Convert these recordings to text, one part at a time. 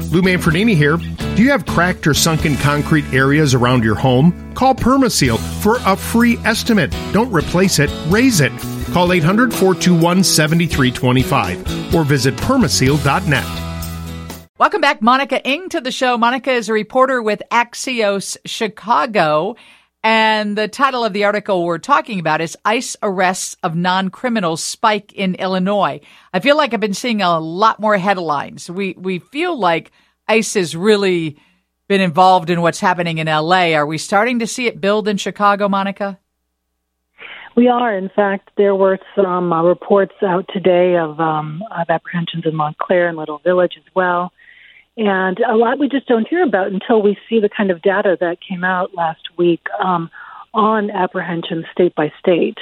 Lou Manfredini here. Do you have cracked or sunken concrete areas around your home? Call Permaseal for a free estimate. Don't replace it, raise it. Call 800-421-7325 or visit permaseal.net. Welcome back, Monica Ing, to the show. Monica is a reporter with Axios Chicago, and the title of the article we're talking about is ICE Arrests of Non-Criminals Spike in Illinois. I feel like I've been seeing a lot more headlines. We feel like ICE has really been involved in what's happening in L.A. Are we starting to see it build in Chicago, Monica? We are. In fact, there were some reports out today of apprehensions in Montclair and Little Village as well. And a lot we just don't hear about until we see the kind of data that came out last week on apprehensions state by state.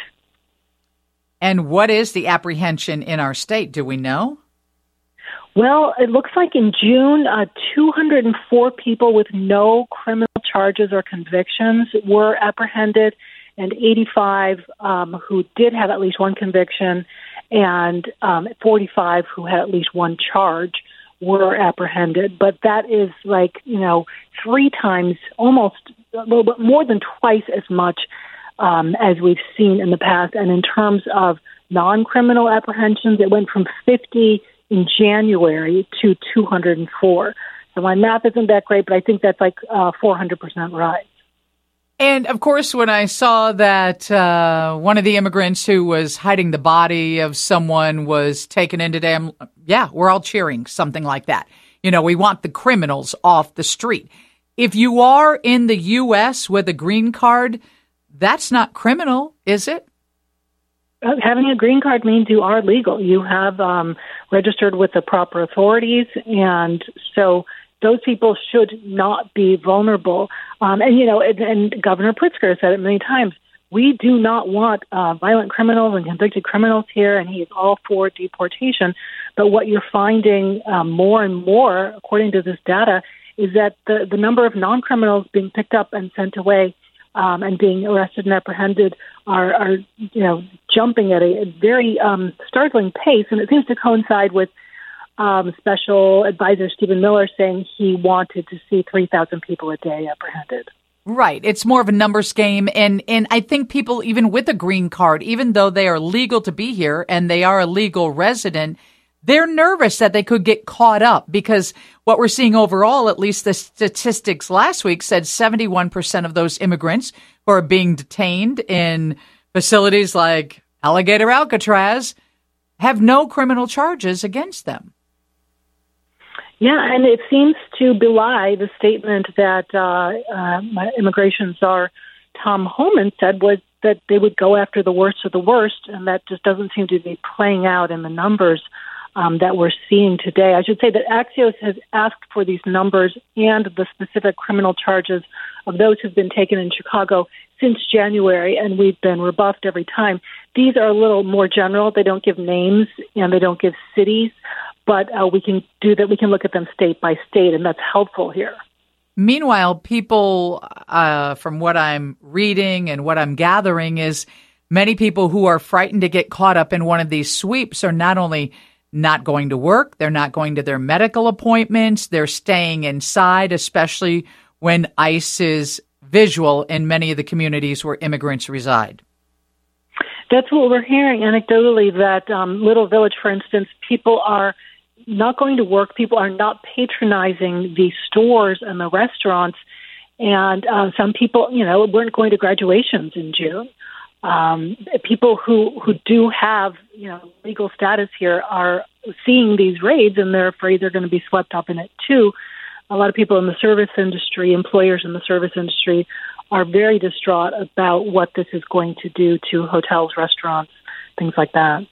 And what is the apprehension in our state? Do we know? Well, it looks like in June, 204 people with no criminal charges or convictions were apprehended, and 85 who did have at least one conviction, and 45 who had at least one charge were apprehended. But that is three times, almost a little bit more than twice as much as we've seen in the past. And in terms of non-criminal apprehensions, it went from 50 in January to 204. So my math isn't that great, but I think that's like 400% rise. And, of course, when I saw that one of the immigrants who was hiding the body of someone was taken in today, we're all cheering, something like that. You know, we want the criminals off the street. If you are in the U.S. with a green card, that's not criminal, is it? Having a green card means you are legal. You have registered with the proper authorities, and so those people should not be vulnerable. And Governor Pritzker said it many times, we do not want violent criminals and convicted criminals here, and he is all for deportation. But what you're finding more and more, according to this data, is that the number of non-criminals being picked up and sent away and being arrested and apprehended are jumping at a very startling pace, and it seems to coincide with Special Advisor Stephen Miller saying he wanted to see 3,000 people a day apprehended. Right. It's more of a numbers game. And I think people, even with a green card, even though they are legal to be here and they are a legal resident, they're nervous that they could get caught up because what we're seeing overall, at least the statistics last week said 71% of those immigrants who are being detained in facilities like Alligator Alcatraz have no criminal charges against them. Yeah, and it seems to belie the statement that immigration czar Tom Homan said was that they would go after the worst of the worst, and that just doesn't seem to be playing out in the numbers that we're seeing today. I should say that Axios has asked for these numbers and the specific criminal charges of those who've been taken in Chicago since January, and we've been rebuffed every time. These are a little more general. They don't give names and they don't give cities, but we can do that. We can look at them state by state, and that's helpful here. Meanwhile, people, from what I'm reading and what I'm gathering, is many people who are frightened to get caught up in one of these sweeps are not only not going to work, they're not going to their medical appointments, they're staying inside, especially when ICE is visual in many of the communities where immigrants reside. That's what we're hearing anecdotally, that Little Village, for instance, people are not going to work. People are not patronizing the stores and the restaurants. And some people, weren't going to graduations in June. People who do have, legal status here are seeing these raids, and they're afraid they're going to be swept up in it too. A lot of people in the service industry, employers in the service industry, are very distraught about what this is going to do to hotels, restaurants, things like that.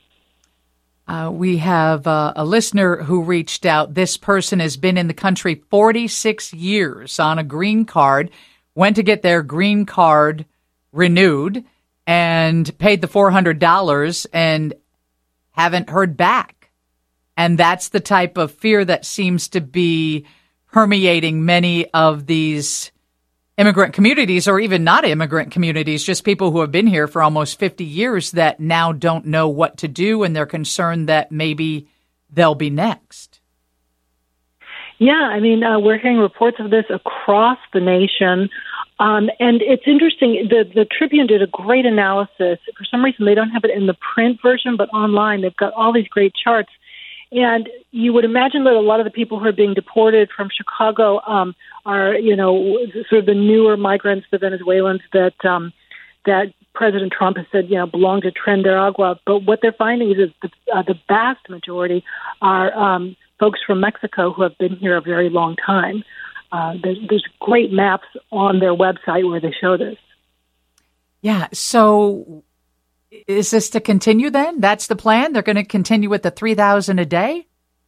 We have a listener who reached out. This person has been in the country 46 years on a green card, went to get their green card renewed and paid the $400 and haven't heard back. And that's the type of fear that seems to be permeating many of these immigrant communities, or even not immigrant communities, just people who have been here for almost 50 years that now don't know what to do, and they're concerned that maybe they'll be next. Yeah, I mean, we're hearing reports of this across the nation. And it's interesting, the Tribune did a great analysis. For some reason, they don't have it in the print version, but online, they've got all these great charts. And you would imagine that a lot of the people who are being deported from Chicago are, sort of the newer migrants, the Venezuelans that President Trump has said, belong to Trinidad. But what they're finding is the vast majority are folks from Mexico who have been here a very long time. There's great maps on their website where they show this. Yeah. So is this to continue then? That's the plan? They're going to continue with the 3,000 a day?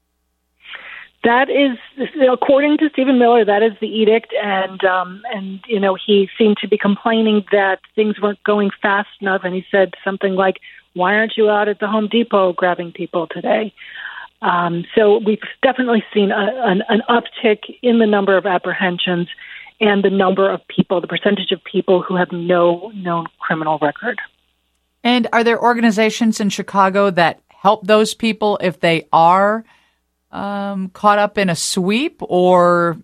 That is, according to Stephen Miller, that is the edict. And he seemed to be complaining that things weren't going fast enough. And he said something like, why aren't you out at the Home Depot grabbing people today? So we've definitely seen an uptick in the number of apprehensions and the number of people, the percentage of people who have no known criminal record. And are there organizations in Chicago that help those people if they are caught up in a sweep, or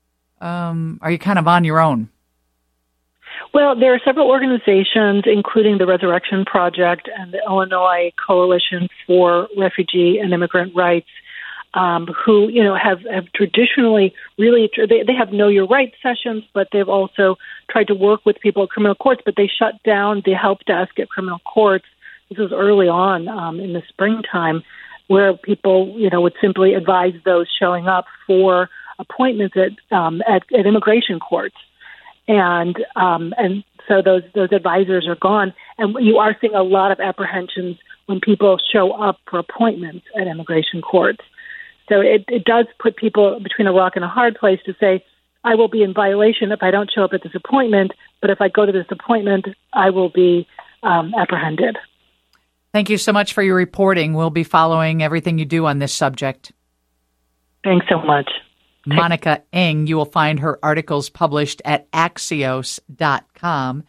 are you kind of on your own? Well, there are several organizations, including the Resurrection Project and the Illinois Coalition for Refugee and Immigrant Rights, who have traditionally really they have Know Your Rights sessions, but they've also tried to work with people at criminal courts. But they shut down the help desk at criminal courts. This was early on in the springtime, where people would simply advise those showing up for appointments at immigration courts. And so those advisors are gone, and you are seeing a lot of apprehensions when people show up for appointments at immigration courts. So it does put people between a rock and a hard place to say, I will be in violation if I don't show up at this appointment, but if I go to this appointment, I will be apprehended. Thank you so much for your reporting. We'll be following everything you do on this subject. Thanks so much. Monica Eng. You will find her articles published at Axios.com.